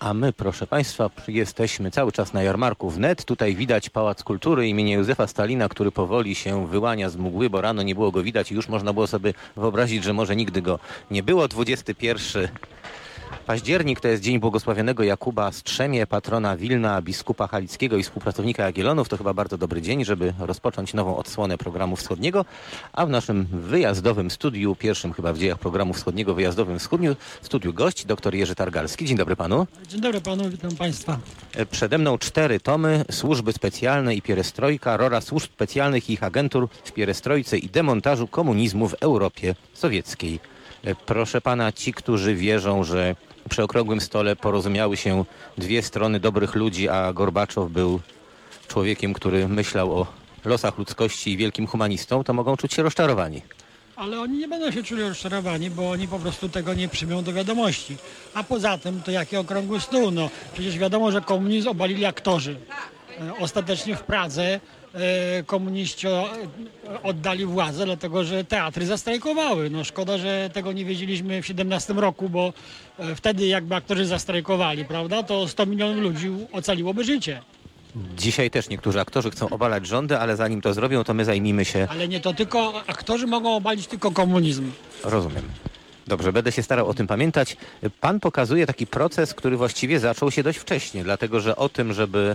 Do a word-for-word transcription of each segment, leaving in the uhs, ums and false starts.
A my, proszę Państwa, jesteśmy cały czas na jarmarku wnet. Tutaj widać Pałac Kultury imienia Józefa Stalina, który powoli się wyłania z mgły, bo rano nie było go widać i już można było sobie wyobrazić, że może nigdy go nie było. dwudziestego pierwszego październik to jest Dzień Błogosławionego Jakuba Strzemie, patrona Wilna, biskupa halickiego i współpracownika Jagiellonów. To chyba bardzo dobry dzień, żeby rozpocząć nową odsłonę programu wschodniego. A w naszym wyjazdowym studiu, pierwszym chyba w dziejach programu wschodniego, wyjazdowym studiu, studiu gość, dr Jerzy Targalski. Dzień dobry panu. Dzień dobry panu, witam państwa. Przede mną cztery tomy, służby specjalne i pierestrojka, rola służb specjalnych i ich agentur w pierestrojce i demontażu komunizmu w Europie Sowieckiej. Proszę pana, ci, którzy wierzą, że przy okrągłym stole porozumiały się dwie strony dobrych ludzi, a Gorbaczow był człowiekiem, który myślał o losach ludzkości i wielkim humanistą, to mogą czuć się rozczarowani. Ale oni nie będą się czuli rozczarowani, bo oni po prostu tego nie przyjmą do wiadomości. A poza tym, to jaki okrągły stół? No, przecież wiadomo, że komunizm obalili aktorzy. Ostatecznie w Pradze komuniści oddali władzę, dlatego że teatry zastrajkowały. No szkoda, że tego nie wiedzieliśmy w siedemnastym roku, bo wtedy jakby aktorzy zastrajkowali, prawda, to sto milionów ludzi ocaliłoby życie. Dzisiaj też niektórzy aktorzy chcą obalać rządy, ale zanim to zrobią, to my zajmijmy się... Ale nie to tylko, aktorzy mogą obalić tylko komunizm. Rozumiem. Dobrze, będę się starał o tym pamiętać. Pan pokazuje taki proces, który właściwie zaczął się dość wcześnie, dlatego że o tym, żeby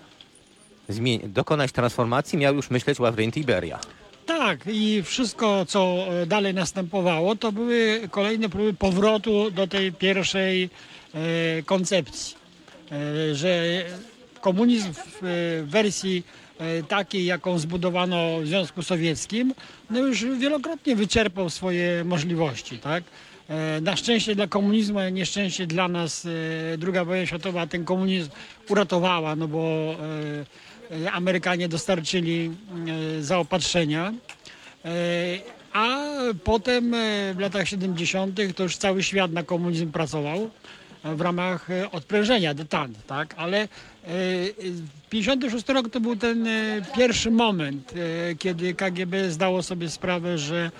dokonać transformacji, miał już myśleć Ławrentiy Beria. Tak, i wszystko, co dalej następowało, to były kolejne próby powrotu do tej pierwszej e, koncepcji, e, że komunizm w e, wersji e, takiej, jaką zbudowano w Związku Sowieckim, no już wielokrotnie wyczerpał swoje możliwości, tak? E, na szczęście dla komunizmu, a nieszczęście dla nas e, druga wojna światowa ten komunizm uratowała, no bo e, Amerykanie dostarczyli zaopatrzenia, a potem w latach siedemdziesiątych to już cały świat na komunizm pracował w ramach odprężenia, detente, tak? Ale pięćdziesiąty szósty rok to był ten pierwszy moment, kiedy K G B zdało sobie sprawę, że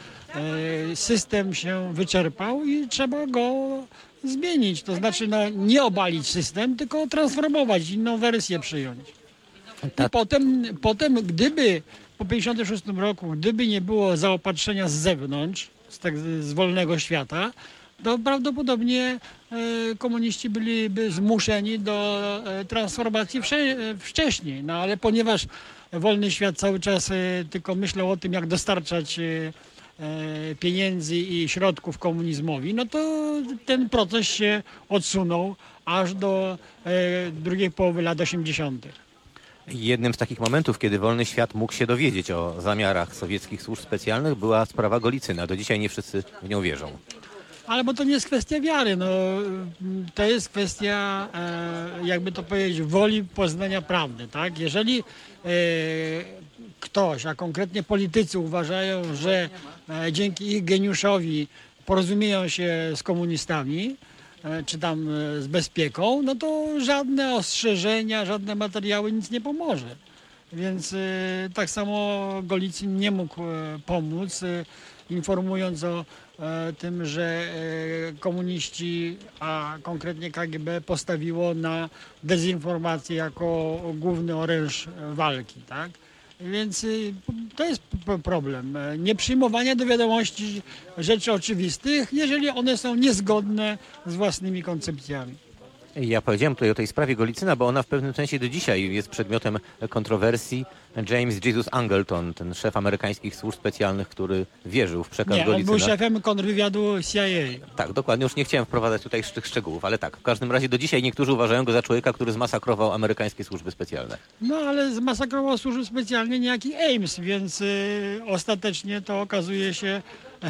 system się wyczerpał i trzeba go zmienić. To znaczy no, nie obalić system, tylko transformować, inną wersję przyjąć. I potem, potem, gdyby po pięćdziesiątym szóstym roku, gdyby nie było zaopatrzenia z zewnątrz, z, tak, z wolnego świata, to prawdopodobnie e, komuniści byliby zmuszeni do e, transformacji wsze, e, wcześniej. No ale ponieważ wolny świat cały czas e, tylko myślał o tym, jak dostarczać e, e, pieniędzy i środków komunizmowi, no to ten proces się odsunął aż do e, drugiej połowy lat osiemdziesiątych. Jednym z takich momentów, kiedy wolny świat mógł się dowiedzieć o zamiarach sowieckich służb specjalnych, była sprawa Golicyna. Do dzisiaj nie wszyscy w nią wierzą. Ale bo to nie jest kwestia wiary, no, to jest kwestia, e, jakby to powiedzieć, woli poznania prawdy, tak? Jeżeli e, ktoś, a konkretnie politycy uważają, że e, dzięki ich geniuszowi porozumieją się z komunistami, czy tam z bezpieką, no to żadne ostrzeżenia, żadne materiały nic nie pomoże. Więc y, tak samo Golicyn nie mógł y, pomóc, y, informując o y, tym, że y, komuniści, a konkretnie K G B postawiło na dezinformację jako główny oręż walki, tak? Więc y, to jest p- problem. Nie przyjmowanie do wiadomości rzeczy oczywistych, jeżeli one są niezgodne z własnymi koncepcjami. Ja powiedziałem tutaj o tej sprawie Golicyna, bo ona w pewnym sensie do dzisiaj jest przedmiotem kontrowersji. James Jesus Angleton, ten szef amerykańskich służb specjalnych, który wierzył w przekaz Nie, Golicyna. on był szefem kontrwywiadu C I A. Tak, dokładnie. Już nie chciałem wprowadzać tutaj tych szczegółów, ale tak. W każdym razie do dzisiaj niektórzy uważają go za człowieka, który zmasakrował amerykańskie służby specjalne. No ale zmasakrował służby specjalnie niejaki Ames, więc y, ostatecznie to okazuje się,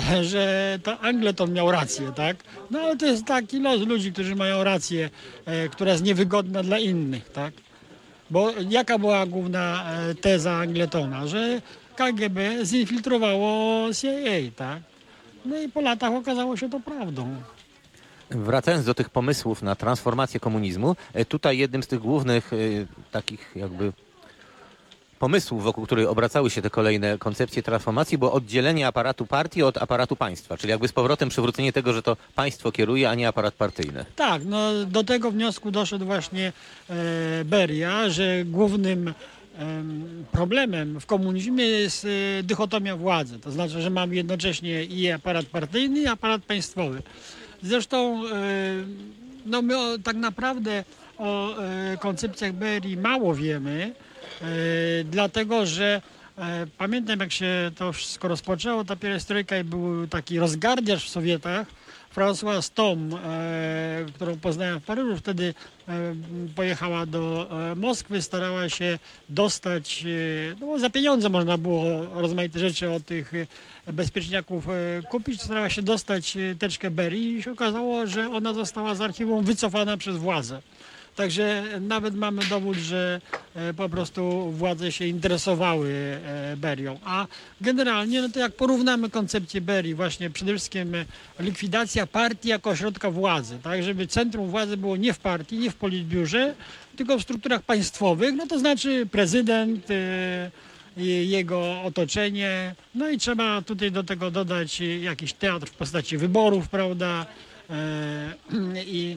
że to Angleton miał rację, tak? No ale to jest taki los ludzi, którzy mają rację, e, która jest niewygodna dla innych, tak? Bo jaka była główna e, teza Angletona? Że K G B zinfiltrowało C I A, tak? No i po latach okazało się to prawdą. Wracając do tych pomysłów na transformację komunizmu, tutaj jednym z tych głównych takich jakby pomysłów, wokół których obracały się te kolejne koncepcje transformacji, było oddzielenie aparatu partii od aparatu państwa, czyli jakby z powrotem przywrócenie tego, że to państwo kieruje, a nie aparat partyjny. Tak, no do tego wniosku doszedł właśnie e, Beria, że głównym em, problemem w komunizmie jest e, dychotomia władzy. To znaczy, że mamy jednocześnie i aparat partyjny, i aparat państwowy. Zresztą e, no my o, tak naprawdę o e, koncepcjach Berii mało wiemy, e, dlatego że e, pamiętam, jak się to wszystko rozpoczęło, ta pierestrojka, i był taki rozgardiaż w Sowietach. Françoise Tom, e, którą poznałem w Paryżu, wtedy e, pojechała do e, Moskwy, starała się dostać, e, no bo za pieniądze można było rozmaite rzeczy od tych e, bezpieczniaków e, kupić, starała się dostać e, teczkę Berii i się okazało, że ona została z archiwum wycofana przez władzę. Także nawet mamy dowód, że e, po prostu władze się interesowały e, Berią. A generalnie, no to jak porównamy koncepcję Berii, właśnie przede wszystkim e, likwidacja partii jako ośrodka władzy, tak, żeby centrum władzy było nie w partii, nie w politbiurze, tylko w strukturach państwowych, no to znaczy prezydent, e, i jego otoczenie, no i trzeba tutaj do tego dodać jakiś teatr w postaci wyborów, prawda, e, i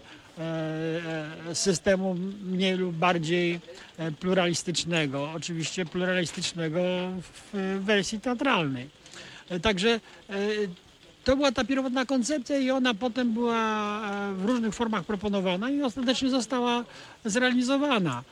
systemu mniej lub bardziej pluralistycznego, oczywiście pluralistycznego w wersji teatralnej. Także to była ta pierwotna koncepcja i ona potem była w różnych formach proponowana i ostatecznie została zrealizowana.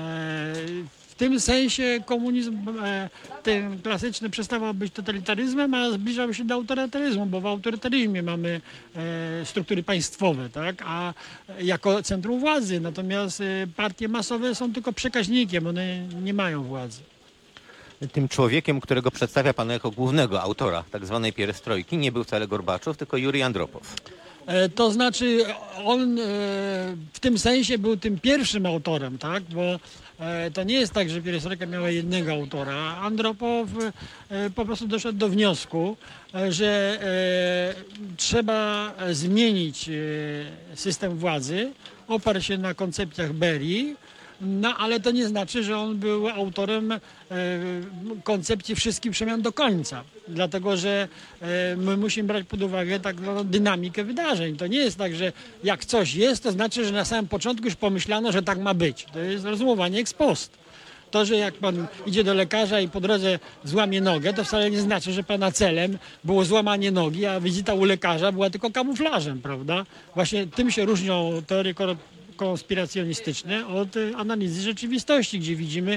W tym sensie komunizm ten klasyczny przestawał być totalitaryzmem, a zbliżał się do autorytaryzmu, bo w autorytaryzmie mamy struktury państwowe, tak? A jako centrum władzy, natomiast partie masowe są tylko przekaźnikiem, one nie mają władzy. Tym człowiekiem, którego przedstawia pan jako głównego autora tak zwanej pierestrojki, nie był wcale Gorbaczow, tylko Jurij Andropow. To znaczy on w tym sensie był tym pierwszym autorem, tak? Bo to nie jest tak, że pierestrojka miała jednego autora. Andropow po prostu doszedł do wniosku, że trzeba zmienić system władzy, oparł się na koncepcjach Berii. No, ale to nie znaczy, że on był autorem e, koncepcji wszystkich przemian do końca. Dlatego, że e, my musimy brać pod uwagę tak no, dynamikę wydarzeń. To nie jest tak, że jak coś jest, to znaczy, że na samym początku już pomyślano, że tak ma być. To jest rozumowanie ex post. To, że jak pan idzie do lekarza i po drodze złamie nogę, to wcale nie znaczy, że pana celem było złamanie nogi, a wizyta u lekarza była tylko kamuflażem, prawda? Właśnie tym się różnią teorie konspiracjonistyczne od analizy rzeczywistości, gdzie widzimy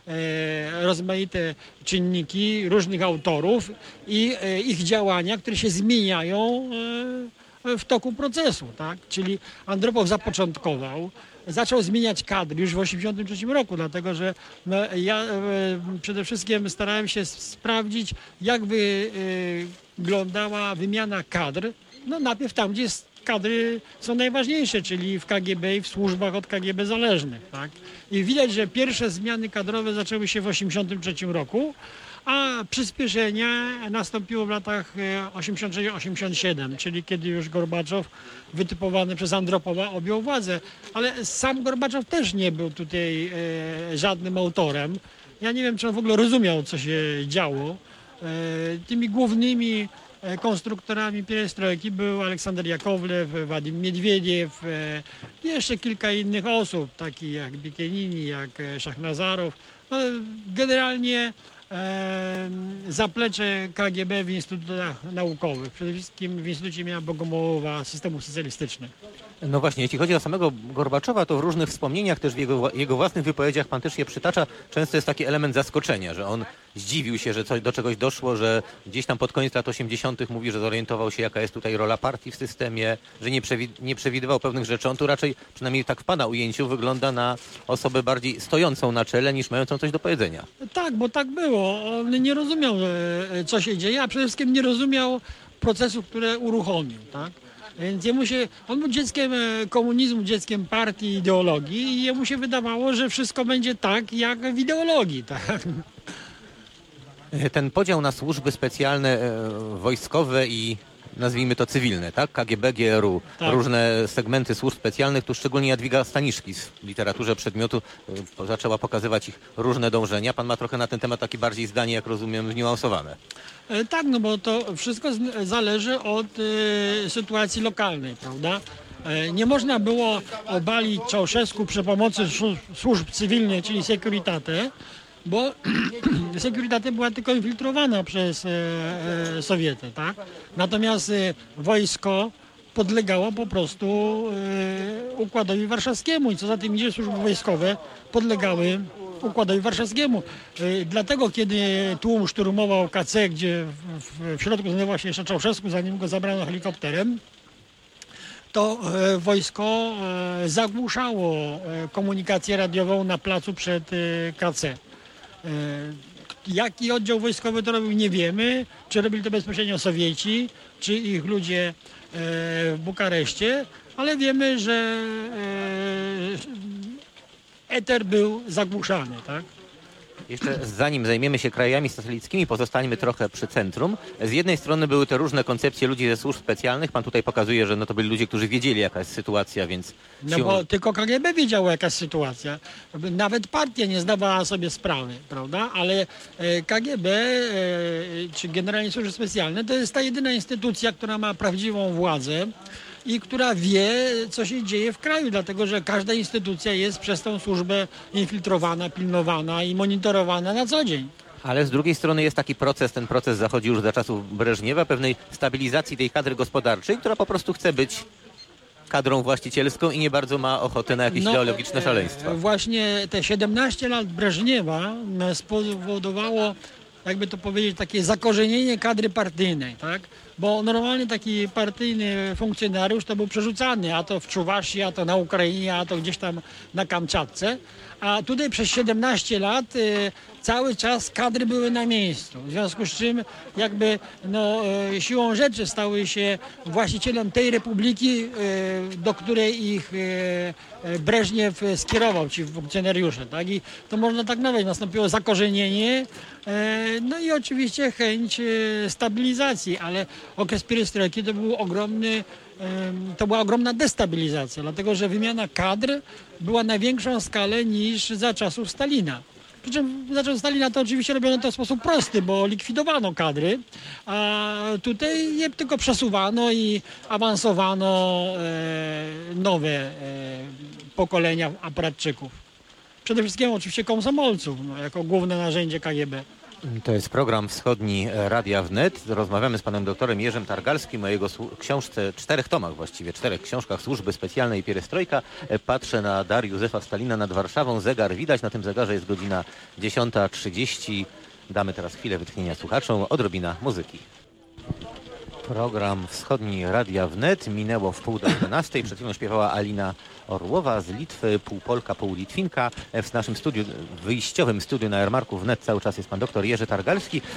e, rozmaite czynniki różnych autorów i e, ich działania, które się zmieniają e, w toku procesu, tak? Czyli Andropow zapoczątkował, zaczął zmieniać kadry już w tysiąc dziewięćset osiemdziesiątym trzecim roku, dlatego że no, ja e, przede wszystkim starałem się sprawdzić, jak by e, wyglądała wymiana kadr, no najpierw tam, gdzie jest kadry są najważniejsze, czyli w K G B i w służbach od K G B zależnych. Tak? I widać, że pierwsze zmiany kadrowe zaczęły się w tysiąc dziewięćset osiemdziesiątym trzecim roku, a przyspieszenie nastąpiło w latach osiemdziesiątym trzecim osiemdziesiątym siódmym, czyli kiedy już Gorbaczow, wytypowany przez Andropowa, objął władzę. Ale sam Gorbaczow też nie był tutaj e, żadnym autorem. Ja nie wiem, czy on w ogóle rozumiał, co się działo. E, tymi głównymi konstruktorami pierestrojki był Aleksander Jakowlew, Wadim Miedwiediew, jeszcze kilka innych osób, takich jak Bikienini, jak Szachnazarow. No, generalnie e, zaplecze K G B w instytutach naukowych, przede wszystkim w Instytucie imienia Bogomołowa Systemów Socjalistycznych. No właśnie, jeśli chodzi o samego Gorbaczowa, to w różnych wspomnieniach, też w jego, jego własnych wypowiedziach pan też je przytacza, często jest taki element zaskoczenia, że on zdziwił się, że coś, do czegoś doszło, że gdzieś tam pod koniec lat osiemdziesiątych mówi, że zorientował się, jaka jest tutaj rola partii w systemie, że nie, przewi nie przewidywał pewnych rzeczy. On tu raczej, przynajmniej tak w pana ujęciu, wygląda na osobę bardziej stojącą na czele, niż mającą coś do powiedzenia. Tak, bo tak było. On nie rozumiał, co się dzieje, a przede wszystkim nie rozumiał procesów, które uruchomił, tak? Więc jemu się, on był dzieckiem komunizmu, dzieckiem partii, ideologii i jemu się wydawało, że wszystko będzie tak, jak w ideologii. Tak? Ten podział na służby specjalne, wojskowe i nazwijmy to cywilne, tak? K G B, G R U, Tak. różne segmenty służb specjalnych, tu szczególnie Jadwiga Staniszki w literaturze przedmiotu y, zaczęła pokazywać ich różne dążenia. Pan ma trochę na ten temat takie bardziej zdanie, jak rozumiem, zniuansowane. E, Tak, no bo to wszystko z- zależy od e, sytuacji lokalnej, prawda? E, nie można było obalić Ceausescu przy pomocy słu- służb cywilnych, czyli Securitate, bo Securitate była tylko infiltrowana przez e, e, Sowiety, tak? Natomiast e, wojsko podlegało po prostu e, Układowi Warszawskiemu i co za tym idzie, służby wojskowe podlegały Układowi Warszawskiemu. E, Dlatego, kiedy tłum szturmował K C, gdzie w, w, w środku znajdował się jeszcze Ceausescu, zanim go zabrano helikopterem, to e, wojsko e, zagłuszało e, komunikację radiową na placu przed e, K C. E, Jaki oddział wojskowy to robił, nie wiemy. Czy robili to bezpośrednio Sowieci, czy ich ludzie e, w Bukareszcie, ale wiemy, że e, eter był zagłuszany, tak? Jeszcze zanim zajmiemy się krajami satelickimi, pozostańmy trochę przy centrum. Z jednej strony były te różne koncepcje ludzi ze służb specjalnych. Pan tutaj pokazuje, że no to byli ludzie, którzy wiedzieli, jaka jest sytuacja, więc No siłą- bo tylko K G B wiedziało, jaka jest sytuacja. Nawet partia nie zdawała sobie sprawy, prawda? Ale e, K G B, e, czy Generalnie Służby Specjalne, to jest ta jedyna instytucja, która ma prawdziwą władzę i która wie, co się dzieje w kraju, dlatego że każda instytucja jest przez tą służbę infiltrowana, pilnowana i monitorowana na co dzień. Ale z drugiej strony jest taki proces, ten proces zachodzi już za czasów Breżniewa, pewnej stabilizacji tej kadry gospodarczej, która po prostu chce być kadrą właścicielską i nie bardzo ma ochotę na jakieś No, ideologiczne e, szaleństwa. Właśnie te siedemnaście lat Breżniewa m, spowodowało, jakby to powiedzieć, takie zakorzenienie kadry partyjnej, tak? Bo normalnie taki partyjny funkcjonariusz to był przerzucany, a to w Czuwaszii, a to na Ukrainie, a to gdzieś tam na Kamczatce. A tutaj przez siedemnaście lat e, cały czas kadry były na miejscu. W związku z czym jakby no, e, siłą rzeczy stały się właścicielem tej republiki, e, do której ich e, e, Breżniew skierował, ci funkcjonariusze. Tak? I to można tak nazwać. Nastąpiło zakorzenienie, e, no i oczywiście chęć e, stabilizacji, ale okres pierestrojki to był ogromny Em, to była ogromna destabilizacja, dlatego że wymiana kadr była na większą skalę niż za czasów Stalina. Przy czym za czasów Stalina to oczywiście robiono to w sposób prosty, bo likwidowano kadry, a tutaj je tylko przesuwano i awansowano e, nowe e, pokolenia aparatczyków. Przede wszystkim oczywiście komsomolców, no, jako główne narzędzie K G B. To jest program Wschodni Radia Wnet. Rozmawiamy z panem doktorem Jerzym Targalskim o jego słu- książce, czterech tomach właściwie, czterech książkach Służby Specjalne i Pierestrojka. E, Patrzę na dar Józefa Stalina nad Warszawą. Zegar widać, na tym zegarze jest godzina dziesiąta trzydzieści. Damy teraz chwilę wytchnienia słuchaczom, odrobina muzyki. Program Wschodni Radia Wnet minęło w pół do jedenastej. Przed chwilą śpiewała Alina Orłowa z Litwy, pół Polka, pół Litwinka. W naszym studiu, wyjściowym studiu na Jarmarku Wnet cały czas jest pan doktor Jerzy Targalski.